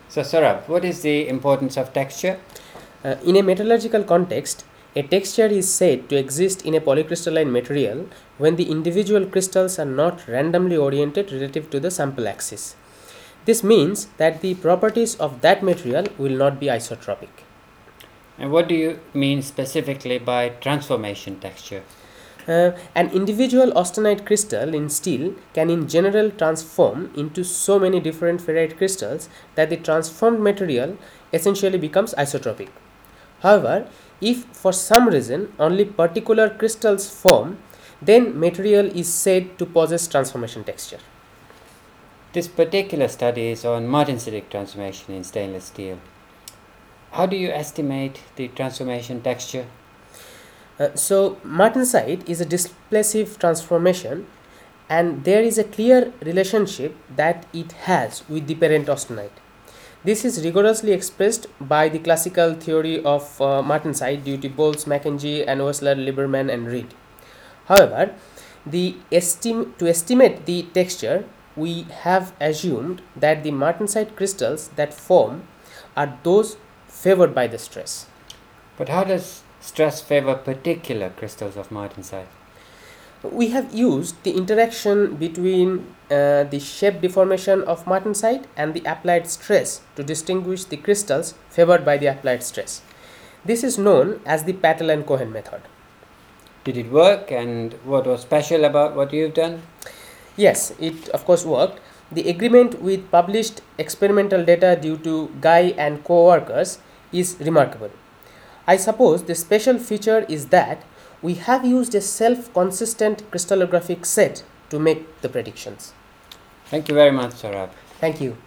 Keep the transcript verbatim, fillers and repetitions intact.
So Saurabh, what is the importance of texture? Uh, in a metallurgical context, a texture is said to exist in a polycrystalline material when the individual crystals are not randomly oriented relative to the sample axis. This means that the properties of that material will not be isotropic. And what do you mean specifically by transformation texture? Uh, an individual austenite crystal in steel can in general transform into so many different ferrite crystals that the transformed material essentially becomes isotropic. However, if for some reason only particular crystals form, then material is said to possess transformation texture. This particular study is on martensitic transformation in stainless steel. How do you estimate the transformation texture? Uh, so, martensite is a displacive transformation, and there is a clear relationship that it has with the parent austenite. This is rigorously expressed by the classical theory of uh, martensite due to Bowles, Mackenzie, and Wessler, Lieberman, and Reed. However, the estim- to estimate the texture, we have assumed that the martensite crystals that form are those favored by the stress. But how does stress favor particular crystals of martensite? We have used the interaction between uh, the shape deformation of martensite and the applied stress to distinguish the crystals favored by the applied stress. This is known as the Patel and Cohen method. Did it work, and what was special about what you've done? Yes, it of course worked. The agreement with published experimental data due to Guy and co-workers is remarkable. I suppose the special feature is that we have used a self-consistent crystallographic set to make the predictions. Thank you very much, Saurabh. Thank you.